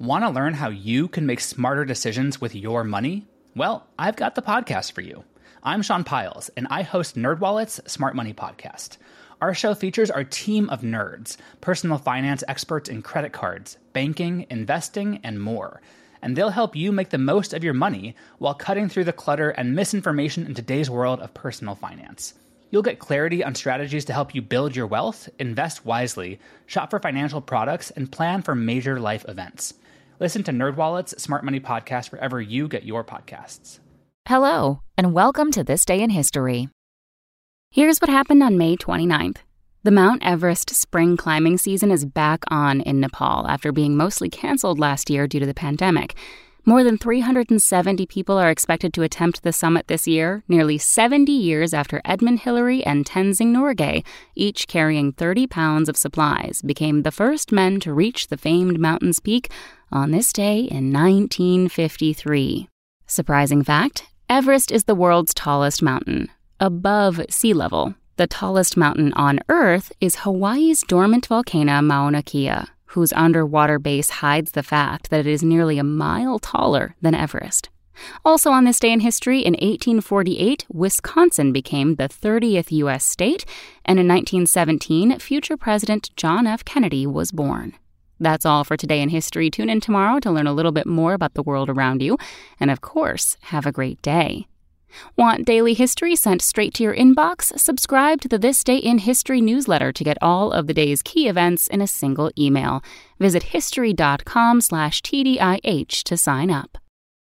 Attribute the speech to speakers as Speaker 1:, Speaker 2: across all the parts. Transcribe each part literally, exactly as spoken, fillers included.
Speaker 1: Want to learn how you can make smarter decisions with your money? Well, I've got the podcast for you. I'm Sean Pyles, and I host NerdWallet's Smart Money Podcast. Our show features our team of nerds, personal finance experts in credit cards, banking, investing, and more. And they'll help you make the most of your money while cutting through the clutter and misinformation in today's world of personal finance. You'll get clarity on strategies to help you build your wealth, invest wisely, shop for financial products, and plan for major life events. Listen to NerdWallet's Smart Money Podcast wherever you get your podcasts.
Speaker 2: Hello, and welcome to This Day in History. Here's what happened on May twenty-ninth. The Mount Everest spring climbing season is back on in Nepal after being mostly canceled last year due to the pandemic. More than three hundred seventy people are expected to attempt the summit this year, nearly seventy years after Edmund Hillary and Tenzing Norgay, each carrying thirty pounds of supplies, became the first men to reach the famed mountain's peak on this day in nineteen fifty-three. Surprising fact, Everest is the world's tallest mountain, above sea level. The tallest mountain on Earth is Hawaii's dormant volcano Mauna Kea, whose underwater base hides the fact that it is nearly a mile taller than Everest. Also on this day in history, in eighteen forty-eight, Wisconsin became the thirtieth U S state, and in nineteen seventeen, future President John F. Kennedy was born. That's all for today in history. Tune in tomorrow to learn a little bit more about the world around you, and of course, have a great day. Want daily history sent straight to your inbox? Subscribe to the This Day in History newsletter to get all of the day's key events in a single email. Visit history.com slash TDIH to sign up.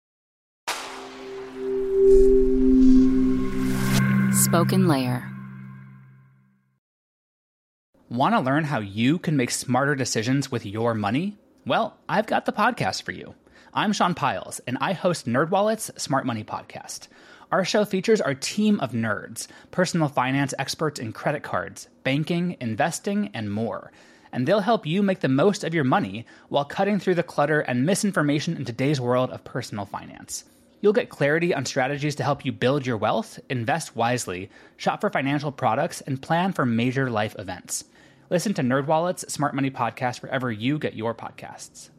Speaker 2: Spoken Layer.
Speaker 1: Want to learn how you can make smarter decisions with your money? Well, I've got the podcast for you. I'm Sean Pyles, and I host NerdWallet's Smart Money Podcast. Our show features our team of nerds, personal finance experts in credit cards, banking, investing, and more. And they'll help you make the most of your money while cutting through the clutter and misinformation in today's world of personal finance. You'll get clarity on strategies to help you build your wealth, invest wisely, shop for financial products, and plan for major life events. Listen to NerdWallet's Smart Money Podcast wherever you get your podcasts.